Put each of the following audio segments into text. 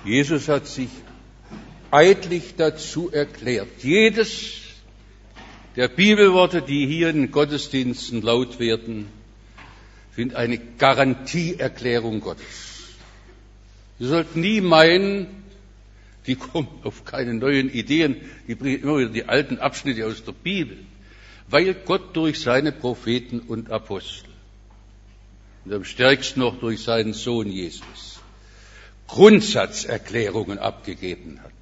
Jesus hat sich eidlich dazu erklärt. Jedes der Bibelworte, die hier in den Gottesdiensten laut werden, sind eine Garantieerklärung Gottes. Wir sollten nie meinen, die kommen auf keine neuen Ideen, die bringen immer wieder die alten Abschnitte aus der Bibel, weil Gott durch seine Propheten und Apostel und am stärksten noch durch seinen Sohn Jesus Grundsatzerklärungen abgegeben hat.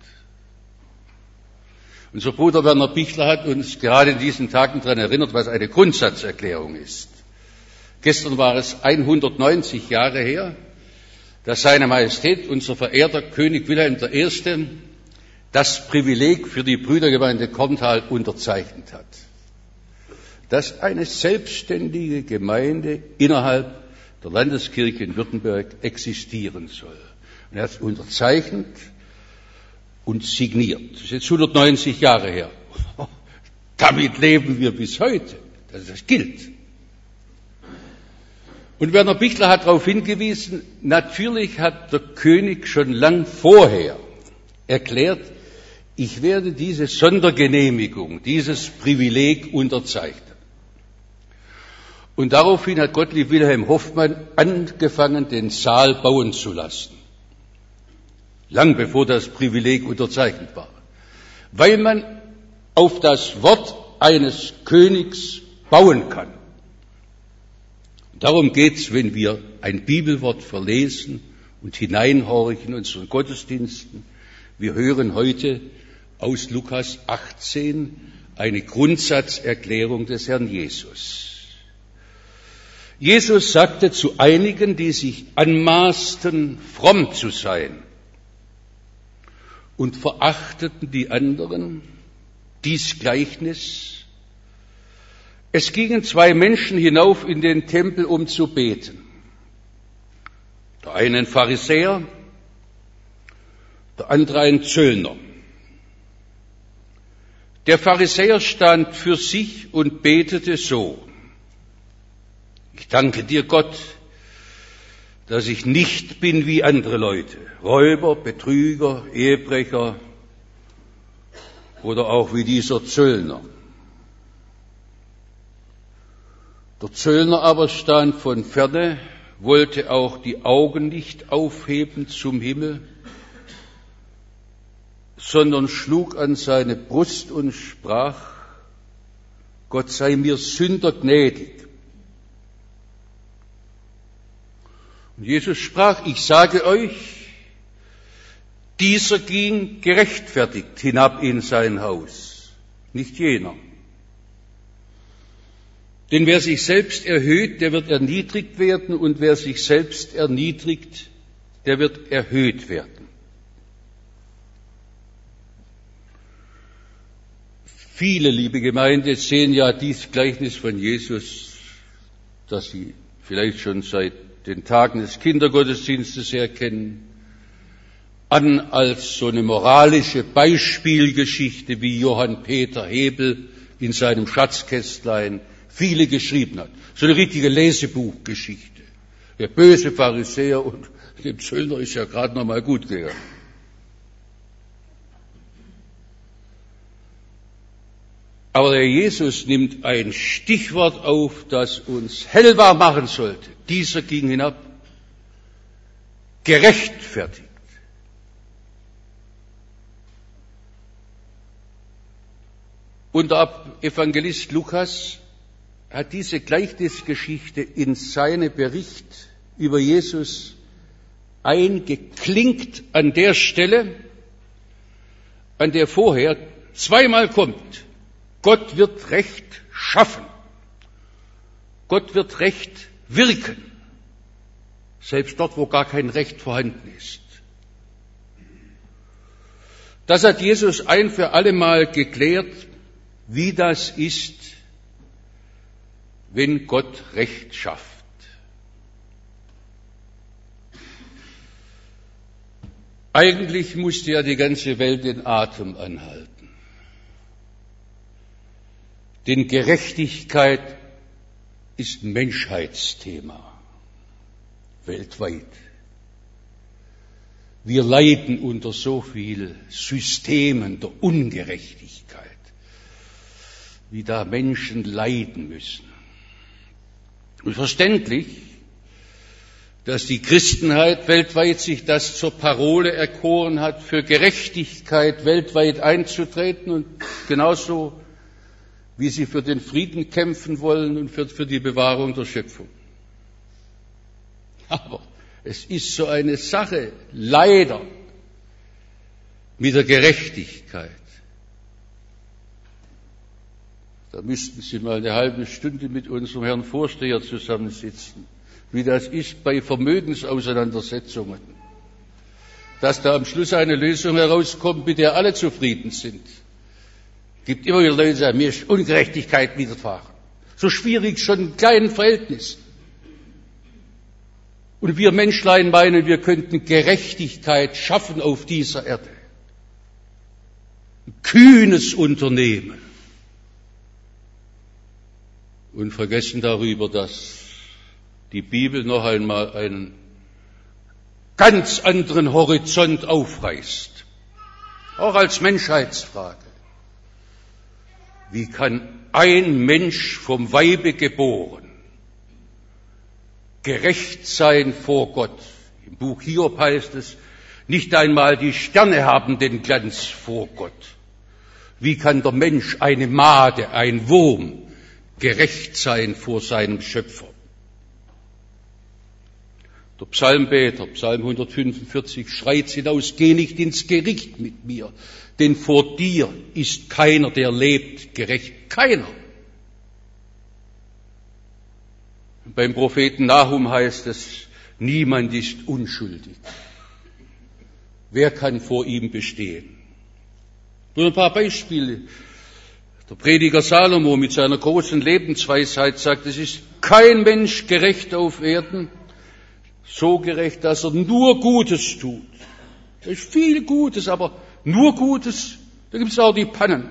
Unser Bruder Werner Bichler hat uns gerade in diesen Tagen daran erinnert, was eine Grundsatzerklärung ist. Gestern war es 190 Jahre her, dass Seine Majestät, unser verehrter König Wilhelm I., das Privileg für die Brüdergemeinde Korntal unterzeichnet hat, dass eine selbstständige Gemeinde innerhalb der Landeskirche in Württemberg existieren soll. Und er hat es unterzeichnet und signiert. Das ist jetzt 190 Jahre her. Damit leben wir bis heute. Das gilt. Und Werner Bichler hat darauf hingewiesen, natürlich hat der König schon lang vorher erklärt, ich werde diese Sondergenehmigung, dieses Privileg unterzeichnen. Und daraufhin hat Gottlieb Wilhelm Hoffmann angefangen, den Saal bauen zu lassen. Lang bevor das Privileg unterzeichnet war. Weil man auf das Wort eines Königs bauen kann. Darum geht's, wenn wir ein Bibelwort verlesen und hineinhorchen in unseren Gottesdiensten. Wir hören heute aus Lukas 18 eine Grundsatzerklärung des Herrn Jesus. Jesus sagte zu einigen, die sich anmaßten, fromm zu sein und verachteten die anderen, dies Gleichnis: Es gingen zwei Menschen hinauf in den Tempel, um zu beten. Der eine ein Pharisäer, der andere ein Zöllner. Der Pharisäer stand für sich und betete so: Ich danke dir, Gott, dass ich nicht bin wie andere Leute, Räuber, Betrüger, Ehebrecher oder auch wie dieser Zöllner. Der Zöllner aber stand von ferne, wollte auch die Augen nicht aufheben zum Himmel, sondern schlug an seine Brust und sprach: Gott sei mir Sünder gnädig. Und Jesus sprach: Ich sage euch, dieser ging gerechtfertigt hinab in sein Haus, nicht jener. Denn wer sich selbst erhöht, der wird erniedrigt werden, und wer sich selbst erniedrigt, der wird erhöht werden. Viele, liebe Gemeinde, sehen ja dieses Gleichnis von Jesus, das Sie vielleicht schon seit den Tagen des Kindergottesdienstes her kennen, an als so eine moralische Beispielgeschichte, wie Johann Peter Hebel in seinem Schatzkästlein viele geschrieben hat. So eine richtige Lesebuchgeschichte. Der böse Pharisäer und dem Zöllner ist ja gerade noch mal gut gegangen. Aber der Jesus nimmt ein Stichwort auf, das uns hellwach machen sollte. Dieser ging hinab, gerechtfertigt. Und der Evangelist Lukas hat diese Gleichnisgeschichte in seinen Bericht über Jesus eingeklinkt an der Stelle, an der vorher zweimal kommt: Gott wird Recht schaffen. Gott wird Recht wirken. Selbst dort, wo gar kein Recht vorhanden ist. Das hat Jesus ein für alle Mal geklärt, wie das ist, wenn Gott Recht schafft. Eigentlich musste ja die ganze Welt den Atem anhalten. Denn Gerechtigkeit ist ein Menschheitsthema, weltweit. Wir leiden unter so viel Systemen der Ungerechtigkeit, wie da Menschen leiden müssen. Und verständlich, dass die Christenheit weltweit sich das zur Parole erkoren hat, für Gerechtigkeit weltweit einzutreten und genauso wie sie für den Frieden kämpfen wollen und für die Bewahrung der Schöpfung. Aber es ist so eine Sache, leider, mit der Gerechtigkeit. Da müssten Sie mal eine halbe Stunde mit unserem Herrn Vorsteher zusammensitzen, wie das ist bei Vermögensauseinandersetzungen, dass da am Schluss eine Lösung herauskommt, mit der alle zufrieden sind. Es gibt immer wieder Leute, die sagen, mir ist Ungerechtigkeit widerfahren. So schwierig schon in kleinen Verhältnissen. Und wir Menschlein meinen, wir könnten Gerechtigkeit schaffen auf dieser Erde. Ein kühnes Unternehmen. Und vergessen darüber, dass die Bibel noch einmal einen ganz anderen Horizont aufreißt. Auch als Menschheitsfrage. Wie kann ein Mensch vom Weibe geboren gerecht sein vor Gott? Im Buch Hiob heißt es, nicht einmal die Sterne haben den Glanz vor Gott. Wie kann der Mensch, eine Made, ein Wurm, gerecht sein vor seinem Schöpfer? Der Psalmbeter, Psalm 145, schreit hinaus, geh nicht ins Gericht mit mir, denn vor dir ist keiner, der lebt, gerecht. Keiner. Beim Propheten Nahum heißt es, niemand ist unschuldig. Wer kann vor ihm bestehen? Nur ein paar Beispiele. Der Prediger Salomo mit seiner großen Lebensweisheit sagt, es ist kein Mensch gerecht auf Erden, so gerecht, dass er nur Gutes tut. Es ist viel Gutes, aber nur Gutes, da gibt es auch die Pannen.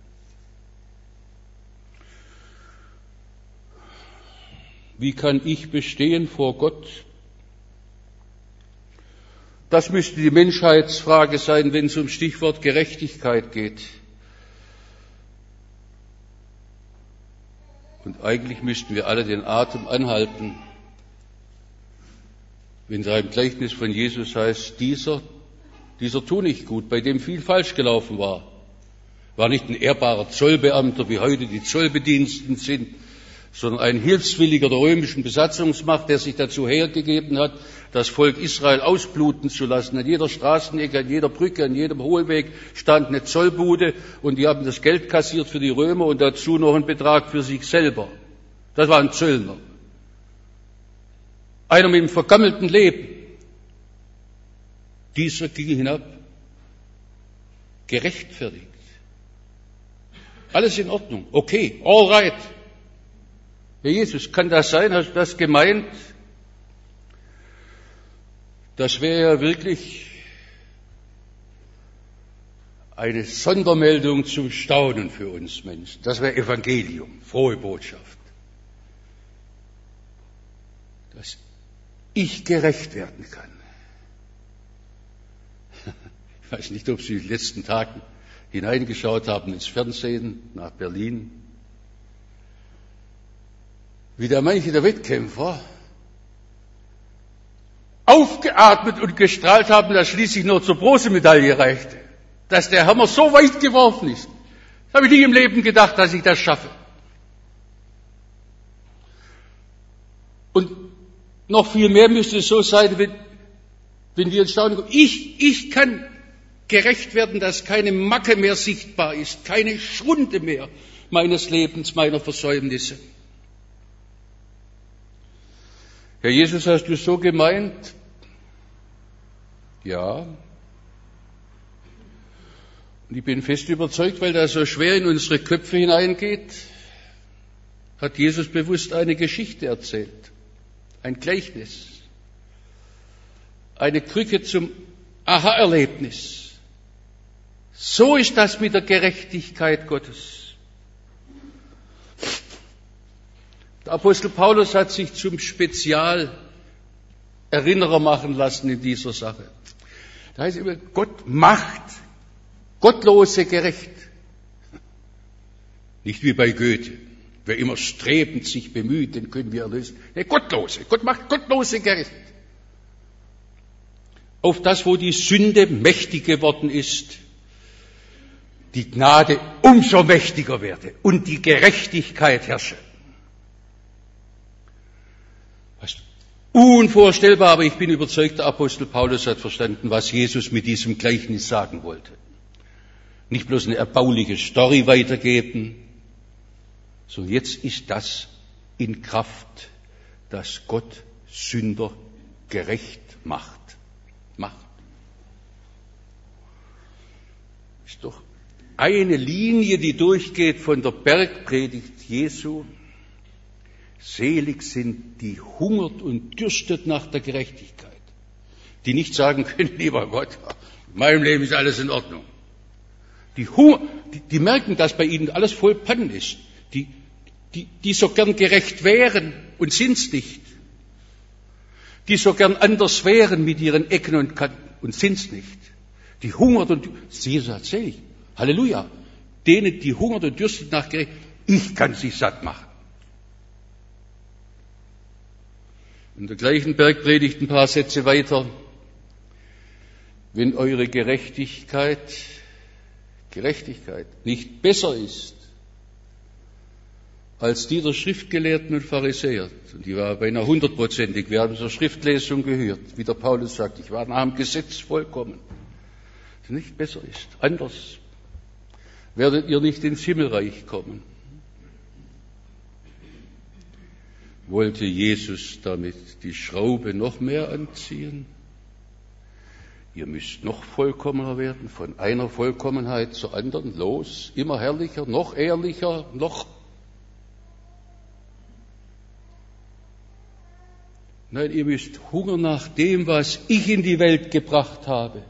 Wie kann ich bestehen vor Gott? Das müsste die Menschheitsfrage sein, wenn es um Stichwort Gerechtigkeit geht. Und eigentlich müssten wir alle den Atem anhalten, wenn da im Gleichnis von Jesus heißt, dieser tut nicht gut, bei dem viel falsch gelaufen war. War nicht ein ehrbarer Zollbeamter, wie heute die Zollbediensteten sind, sondern ein Hilfswilliger der römischen Besatzungsmacht, der sich dazu hergegeben hat, das Volk Israel ausbluten zu lassen. An jeder Straßenecke, an jeder Brücke, an jedem Hohlweg stand eine Zollbude und die haben das Geld kassiert für die Römer und dazu noch einen Betrag für sich selber. Das war ein Zöllner. Einer mit einem vergammelten Leben. Dieser ging hinab, gerechtfertigt. Alles in Ordnung. Okay, all right. Herr Jesus, kann das sein? Hast du das gemeint? Das wäre ja wirklich eine Sondermeldung zum Staunen für uns Menschen. Das wäre Evangelium, frohe Botschaft. Dass ich gerecht werden kann. Ich weiß nicht, ob Sie in den letzten Tagen hineingeschaut haben ins Fernsehen, nach Berlin. Wie da manche der Wettkämpfer aufgeatmet und gestrahlt haben, dass schließlich nur zur Bronzemedaille reichte. Dass der Hammer so weit geworfen ist. Das habe ich nie im Leben gedacht, dass ich das schaffe. Und noch viel mehr müsste es so sein, wenn wir in Staunen kommen. Ich kann gerecht werden, dass keine Macke mehr sichtbar ist, keine Schrunde mehr meines Lebens, meiner Versäumnisse. Herr Jesus, hast du so gemeint? Ja. Und ich bin fest überzeugt, weil das so schwer in unsere Köpfe hineingeht, hat Jesus bewusst eine Geschichte erzählt. Ein Gleichnis. Eine Krücke zum Aha-Erlebnis. So ist das mit der Gerechtigkeit Gottes. Der Apostel Paulus hat sich zum Spezialerinnerer machen lassen in dieser Sache. Da heißt immer, Gott macht Gottlose gerecht. Nicht wie bei Goethe. Wer immer strebend sich bemüht, den können wir erlösen. Nee, Gottlose. Gott macht Gottlose gerecht. Auf das, wo die Sünde mächtig geworden ist, die Gnade umso mächtiger werde und die Gerechtigkeit herrsche. Was unvorstellbar, aber ich bin überzeugt, der Apostel Paulus hat verstanden, was Jesus mit diesem Gleichnis sagen wollte. Nicht bloß eine erbauliche Story weitergeben, sondern jetzt ist das in Kraft, dass Gott Sünder gerecht macht. Ist doch eine Linie, die durchgeht von der Bergpredigt Jesu. Selig sind, die hungert und dürstet nach der Gerechtigkeit, die nicht sagen können, lieber Gott, in meinem Leben ist alles in Ordnung. Die merken, dass bei ihnen alles voll Pannen ist, die so gern gerecht wären und sind's nicht, die so gern anders wären mit ihren Ecken und Kanten und sind's nicht, die hungert und Jesus sagt selig, Halleluja, denen, die hungert und dürstet nach Gerechtigkeit, ich kann sie satt machen. In der gleichen Bergpredigt ein paar Sätze weiter, wenn eure Gerechtigkeit nicht besser ist als die der Schriftgelehrten und Pharisäer, und die war beinahe 100%ig, wir haben zur Schriftlesung gehört, wie der Paulus sagt, ich war nach dem Gesetz vollkommen, wenn es nicht besser ist, anders werdet ihr nicht ins Himmelreich kommen. Wollte Jesus damit die Schraube noch mehr anziehen? Ihr müsst noch vollkommener werden, von einer Vollkommenheit zur anderen, los, immer herrlicher, noch ehrlicher, noch. Nein, ihr müsst Hunger nach dem, was ich in die Welt gebracht habe.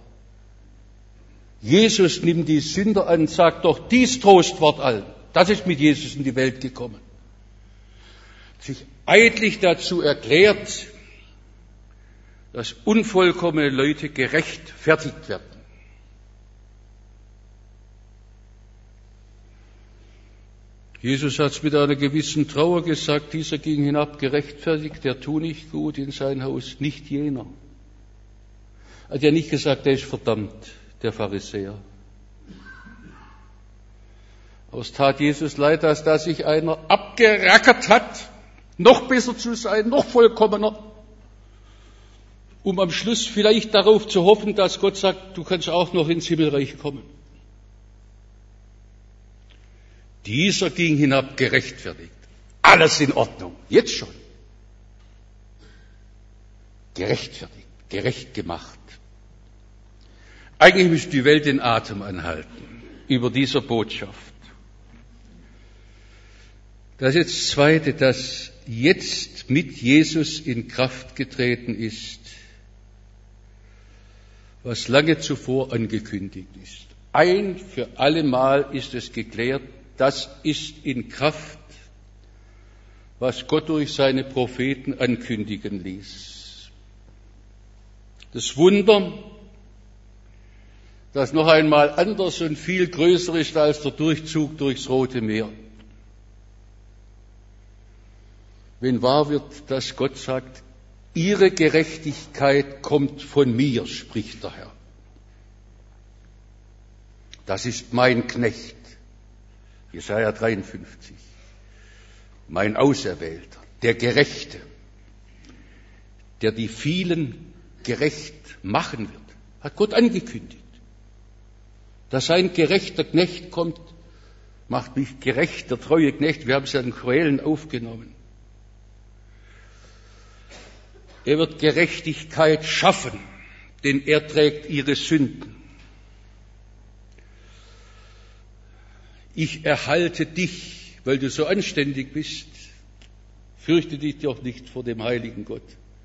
Jesus nimmt die Sünder an, sagt doch dies Trostwort allen. Das ist mit Jesus in die Welt gekommen. Sich eidlich dazu erklärt, dass unvollkommene Leute gerechtfertigt werden. Jesus hat es mit einer gewissen Trauer gesagt, dieser ging hinab gerechtfertigt, der tut nicht gut in sein Haus, nicht jener. Er hat ja nicht gesagt, der ist verdammt, der Pharisäer. Aber es tat Jesus leid, dass da sich einer abgerackert hat, noch besser zu sein, noch vollkommener, um am Schluss vielleicht darauf zu hoffen, dass Gott sagt, du kannst auch noch ins Himmelreich kommen. Dieser ging hinab gerechtfertigt. Alles in Ordnung, jetzt schon. Gerechtfertigt, gerecht gemacht. Eigentlich müsste die Welt den Atem anhalten über dieser Botschaft. Das ist das Zweite, das jetzt mit Jesus in Kraft getreten ist, was lange zuvor angekündigt ist. Ein für alle Mal ist es geklärt, das ist in Kraft, was Gott durch seine Propheten ankündigen ließ. Das Wunder, das noch einmal anders und viel größer ist als der Durchzug durchs Rote Meer. Wenn wahr wird, dass Gott sagt, ihre Gerechtigkeit kommt von mir, spricht der Herr. Das ist mein Knecht, Jesaja 53, mein Auserwählter, der Gerechte, der die vielen gerecht machen wird, hat Gott angekündigt. Dass sein gerechter Knecht kommt, macht mich gerecht, der treue Knecht, wir haben es ja in Quellen aufgenommen. Er wird Gerechtigkeit schaffen, denn er trägt ihre Sünden. Ich erhalte dich, weil du so anständig bist. Fürchte dich doch nicht vor dem heiligen Gott.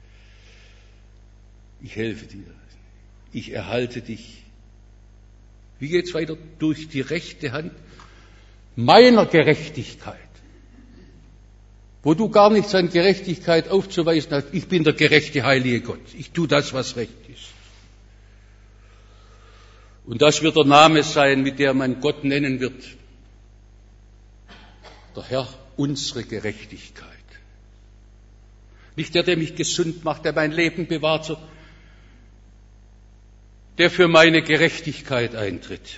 Ich helfe dir. Ich erhalte dich. Wie geht's weiter? Durch die rechte Hand meiner Gerechtigkeit. Wo du gar nichts an Gerechtigkeit aufzuweisen hast. Ich bin der gerechte, heilige Gott. Ich tue das, was recht ist. Und das wird der Name sein, mit dem man Gott nennen wird. Der Herr, unsere Gerechtigkeit. Nicht der, der mich gesund macht, der mein Leben bewahrt, sondern der für meine Gerechtigkeit eintritt.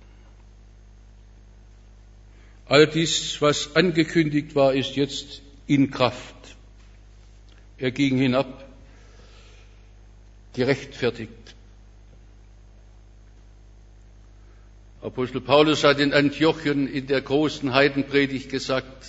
All dies, was angekündigt war, ist jetzt in Kraft. Er ging hinab, gerechtfertigt. Apostel Paulus hat in Antiochien in der großen Heidenpredigt gesagt,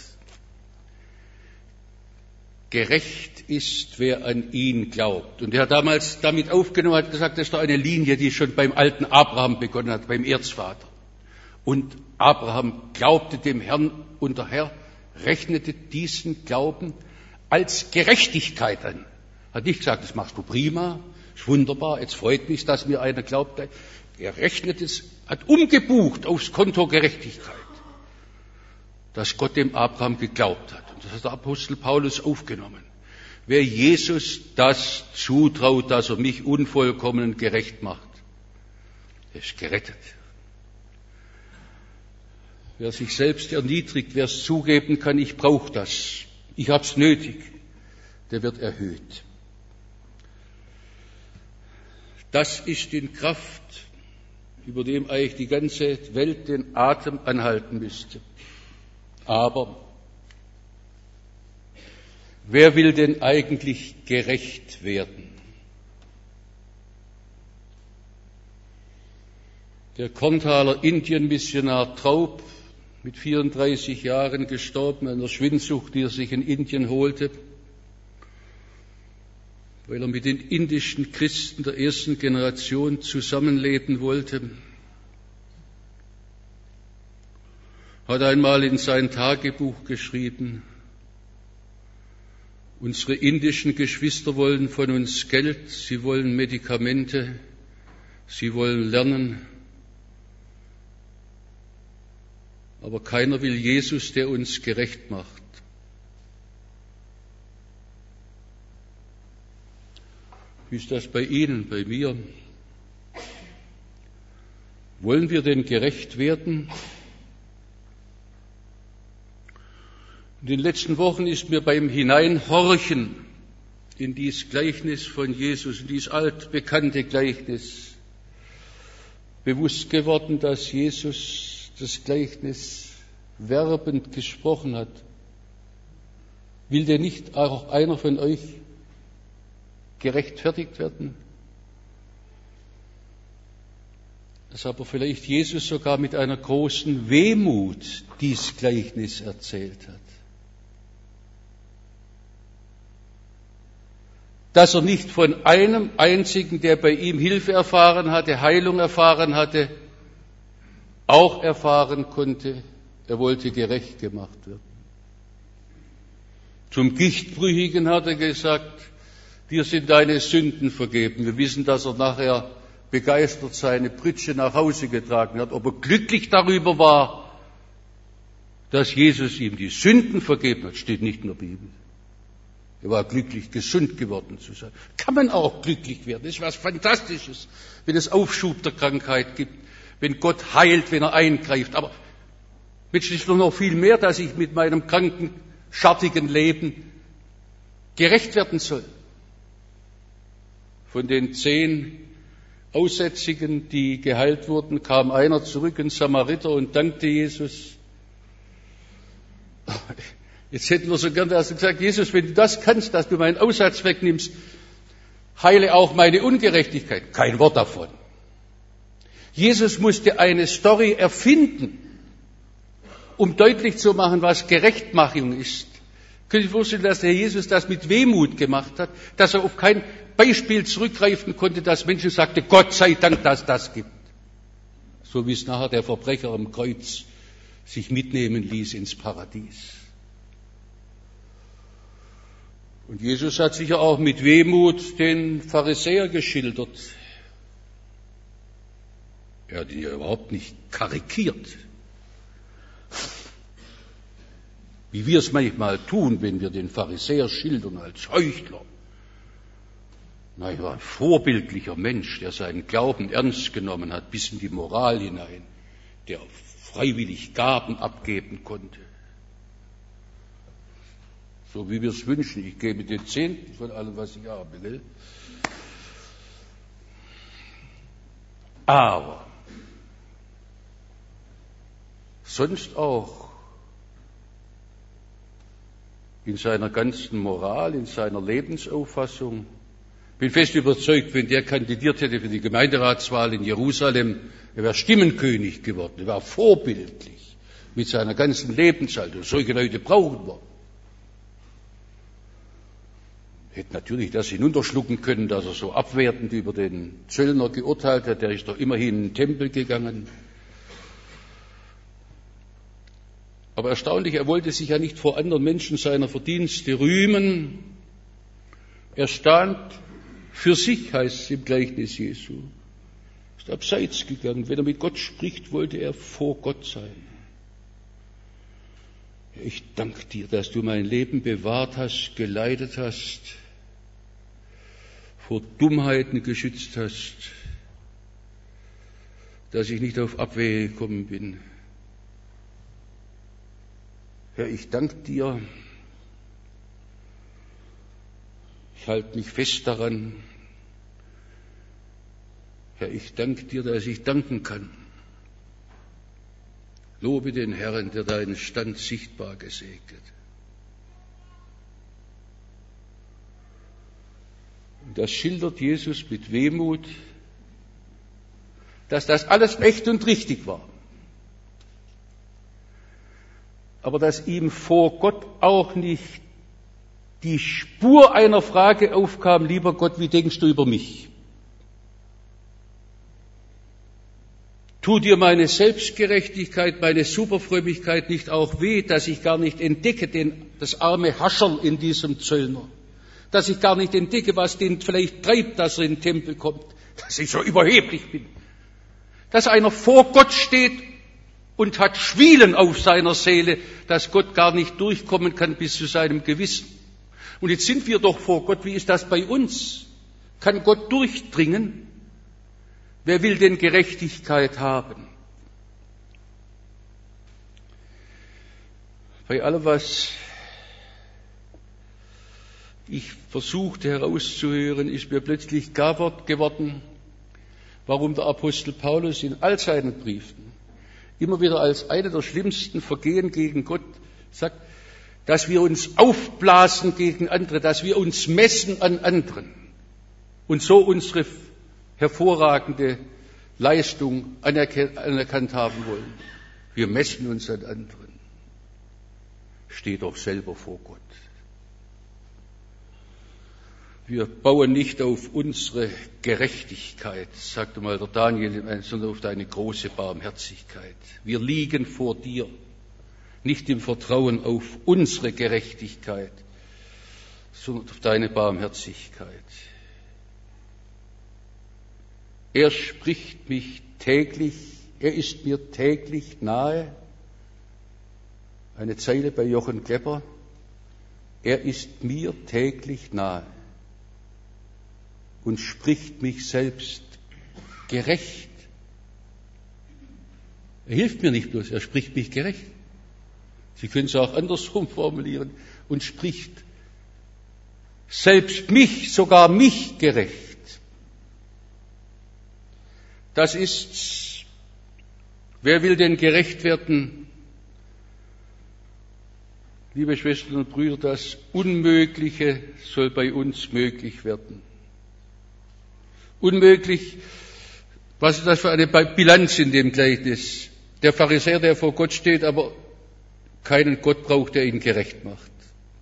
gerecht ist, wer an ihn glaubt. Und er hat damals damit aufgenommen, hat gesagt, das ist doch eine Linie, die schon beim alten Abraham begonnen hat, beim Erzvater. Und Abraham glaubte dem Herrn und der Herr rechnete diesen Glauben als Gerechtigkeit an. Hat nicht gesagt, das machst du prima, ist wunderbar, jetzt freut mich, dass mir einer glaubt. Er rechnet es, hat umgebucht aufs Konto Gerechtigkeit, dass Gott dem Abraham geglaubt hat. Und das hat der Apostel Paulus aufgenommen. Wer Jesus das zutraut, dass er mich unvollkommen gerecht macht, der ist gerettet. Wer sich selbst erniedrigt, wer es zugeben kann, ich brauche das, ich hab's nötig, der wird erhöht. Das ist in Kraft, über dem eigentlich die ganze Welt den Atem anhalten müsste. Aber wer will denn eigentlich gerecht werden? Der Korntaler Indien-Missionar Traub, mit 34 Jahren gestorben an einer Schwindsucht, die er sich in Indien holte, weil er mit den indischen Christen der ersten Generation zusammenleben wollte, hat einmal in sein Tagebuch geschrieben, unsere indischen Geschwister wollen von uns Geld, sie wollen Medikamente, sie wollen lernen, aber keiner will Jesus, der uns gerecht macht. Wie ist das bei Ihnen, bei mir? Wollen wir denn gerecht werden? In den letzten Wochen ist mir beim Hineinhorchen in dieses Gleichnis von Jesus, in dieses altbekannte Gleichnis, bewusst geworden, dass Jesus das Gleichnis werbend gesprochen hat. Will denn nicht auch einer von euch gerechtfertigt werden? Dass aber vielleicht Jesus sogar mit einer großen Wehmut dies Gleichnis erzählt hat. Dass er nicht von einem einzigen, der bei ihm Hilfe erfahren hatte, Heilung erfahren hatte, auch erfahren konnte, er wollte gerecht gemacht werden. Zum Gichtbrüchigen hat er gesagt, dir sind deine Sünden vergeben. Wir wissen, dass er nachher begeistert seine Pritsche nach Hause getragen hat. Ob er glücklich darüber war, dass Jesus ihm die Sünden vergeben hat, steht nicht in der Bibel. Er war glücklich, gesund geworden zu sein. Kann man auch glücklich werden. Das ist was Fantastisches, wenn es Aufschub der Krankheit gibt, wenn Gott heilt, wenn er eingreift. Aber Mensch, ist noch viel mehr, dass ich mit meinem kranken, schattigen Leben gerecht werden soll. Von den 10 Aussätzigen, die geheilt wurden, kam einer zurück, ein Samariter, und dankte Jesus. Jetzt hätten wir so gern gesagt, Jesus, wenn du das kannst, dass du meinen Aussatz wegnimmst, heile auch meine Ungerechtigkeit. Kein Wort davon. Jesus musste eine Story erfinden, um deutlich zu machen, was Gerechtmachung ist. Können Sie sich vorstellen, dass der Herr Jesus das mit Wehmut gemacht hat, dass er auf kein Beispiel zurückgreifen konnte, dass Menschen sagten, Gott sei Dank, dass das gibt. So wie es nachher der Verbrecher am Kreuz sich mitnehmen ließ ins Paradies. Und Jesus hat sicher auch mit Wehmut den Pharisäer geschildert. Er hat ihn ja überhaupt nicht karikiert. Wie wir es manchmal tun, wenn wir den Pharisäer schildern als Heuchler. Nein, er war ein vorbildlicher Mensch, der seinen Glauben ernst genommen hat, bis in die Moral hinein, der freiwillig Gaben abgeben konnte. So wie wir es wünschen. Ich gebe den Zehnten von allem, was ich habe. Gell? Aber sonst auch in seiner ganzen Moral, in seiner Lebensauffassung. Ich bin fest überzeugt, wenn der kandidiert hätte für die Gemeinderatswahl in Jerusalem, er wäre Stimmenkönig geworden. Er war vorbildlich mit seiner ganzen Lebenshaltung. Solche Leute brauchen wir. Hätte natürlich das hinunterschlucken können, dass er so abwertend über den Zöllner geurteilt hat. Der ist doch immerhin in den Tempel gegangen. Aber erstaunlich, er wollte sich ja nicht vor anderen Menschen seiner Verdienste rühmen. Er stand für sich, heißt es im Gleichnis Jesu. Ist abseits gegangen. Wenn er mit Gott spricht, wollte er vor Gott sein. Ich danke dir, dass du mein Leben bewahrt hast, geleitet hast, vor Dummheiten geschützt hast, dass ich nicht auf Abwege gekommen bin. Herr, ich danke dir. Ich halte mich fest daran. Herr, ich danke dir, dass ich danken kann. Lobe den Herrn, der deinen Stand sichtbar gesegnet. Und das schildert Jesus mit Wehmut, dass das alles echt und richtig war. Aber dass ihm vor Gott auch nicht die Spur einer Frage aufkam, lieber Gott, wie denkst du über mich? Tut dir meine Selbstgerechtigkeit, meine Superfrömmigkeit nicht auch weh, dass ich gar nicht entdecke, das arme Hascherl in diesem Zöllner? Dass ich gar nicht entdecke, was den vielleicht treibt, dass er in den Tempel kommt, dass ich so überheblich bin. Dass einer vor Gott steht und hat Schwielen auf seiner Seele, dass Gott gar nicht durchkommen kann bis zu seinem Gewissen. Und jetzt sind wir doch vor Gott, wie ist das bei uns? Kann Gott durchdringen? Wer will denn Gerechtigkeit haben? Bei allem, was ich versuchte herauszuhören, ist mir plötzlich klar geworden, warum der Apostel Paulus in all seinen Briefen immer wieder als eine der schlimmsten Vergehen gegen Gott sagt, dass wir uns aufblasen gegen andere, dass wir uns messen an anderen und so unsere hervorragende Leistung anerkannt haben wollen. Wir messen uns an anderen. Steht doch selber vor Gott. Wir bauen nicht auf unsere Gerechtigkeit, sagte mal der Daniel, sondern auf deine große Barmherzigkeit. Wir liegen vor dir, nicht im Vertrauen auf unsere Gerechtigkeit, sondern auf deine Barmherzigkeit. Er spricht mich täglich, er ist mir täglich nahe. Eine Zeile bei Jochen Klepper. Er ist mir täglich nahe und spricht mich selbst gerecht. Er hilft mir nicht bloß, er spricht mich gerecht. Sie können es auch andersrum formulieren und spricht selbst mich, sogar mich gerecht. Das ist's. Wer will denn gerecht werden? Liebe Schwestern und Brüder, das Unmögliche soll bei uns möglich werden. Unmöglich, was ist das für eine Bilanz in dem Gleichnis? Der Pharisäer, der vor Gott steht, aber keinen Gott braucht, der ihn gerecht macht.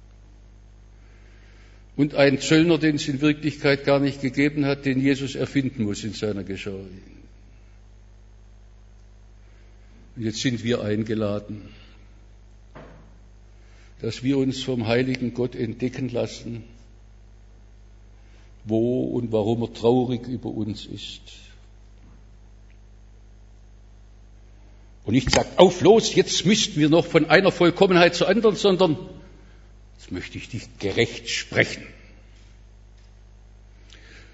Und ein Zöllner, den es in Wirklichkeit gar nicht gegeben hat, den Jesus erfinden muss in seiner Geschau. Und jetzt sind wir eingeladen, dass wir uns vom heiligen Gott entdecken lassen, wo und warum er traurig über uns ist. Und nicht sagt, auf los, jetzt müssten wir noch von einer Vollkommenheit zur anderen, sondern jetzt möchte ich dich gerecht sprechen.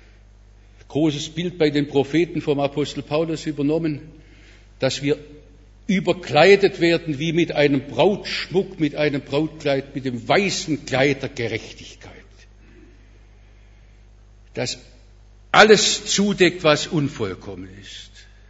großes Bild bei den Propheten vom Apostel Paulus übernommen, dass wir überkleidet werden wie mit einem Brautschmuck, mit einem Brautkleid, mit dem weißen Kleid der Gerechtigkeit, das alles zudeckt, was unvollkommen ist.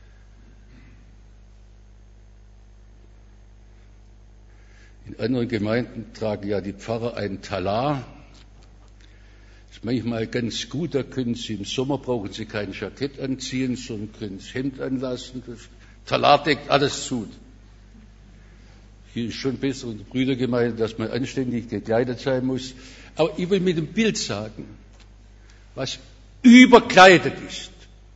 In anderen Gemeinden tragen ja die Pfarrer einen Talar. Das ist manchmal ganz gut, da können Sie im Sommer, brauchen Sie kein Jackett anziehen, sondern können das Hemd anlassen. Das Talar deckt alles zu. Hier ist schon besser in der Brüdergemeinde, dass man anständig gekleidet sein muss. Aber ich will mit dem Bild sagen, was überkleidet ist,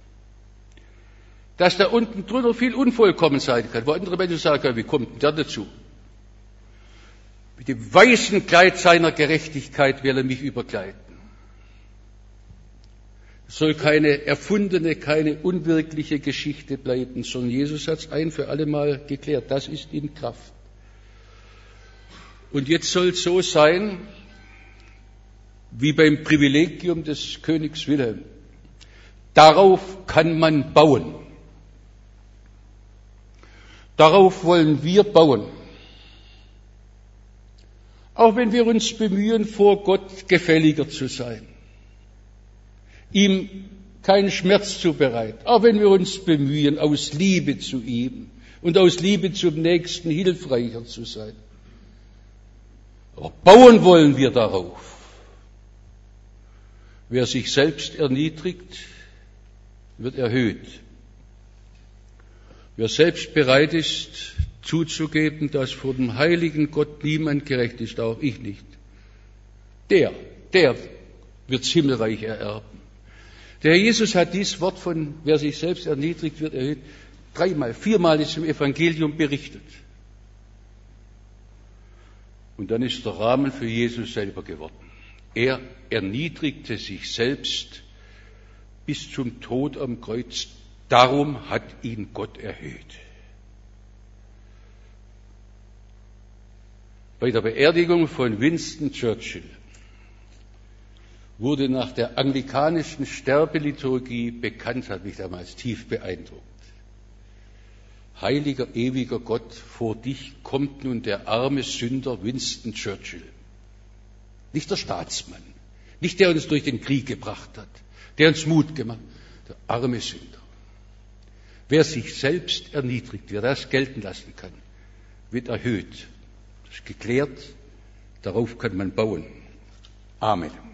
dass da unten drunter viel unvollkommen sein kann, wo andere Menschen sagen, wie kommt denn der dazu? Mit dem weißen Kleid seiner Gerechtigkeit will er mich überkleiden. Es soll keine erfundene, keine unwirkliche Geschichte bleiben, sondern Jesus hat es ein für alle Mal geklärt. Das ist in Kraft. Und jetzt soll es so sein, wie beim Privilegium des Königs Wilhelm. Darauf kann man bauen. Darauf wollen wir bauen. Auch wenn wir uns bemühen, vor Gott gefälliger zu sein, ihm keinen Schmerz zu bereiten, auch wenn wir uns bemühen, aus Liebe zu ihm und aus Liebe zum Nächsten hilfreicher zu sein. Aber bauen wollen wir darauf. Wer sich selbst erniedrigt, wird erhöht. Wer selbst bereit ist, zuzugeben, dass vor dem heiligen Gott niemand gerecht ist, auch ich nicht, der wird das Himmelreich ererben. Der Herr Jesus hat dieses Wort von, wer sich selbst erniedrigt, wird erhöht, 3-mal, 4-mal ist im Evangelium berichtet. Und dann ist der Rahmen für Jesus selber geworden. Er erniedrigte sich selbst bis zum Tod am Kreuz. Darum hat ihn Gott erhöht. Bei der Beerdigung von Winston Churchill wurde nach der anglikanischen Sterbeliturgie bekannt, hat mich damals tief beeindruckt. Heiliger, ewiger Gott, vor dich kommt nun der arme Sünder Winston Churchill. Nicht der Staatsmann, nicht der uns durch den Krieg gebracht hat, der uns Mut gemacht hat, der arme Sünder. Wer sich selbst erniedrigt, wer das gelten lassen kann, wird erhöht. Das ist geklärt, darauf kann man bauen. Amen.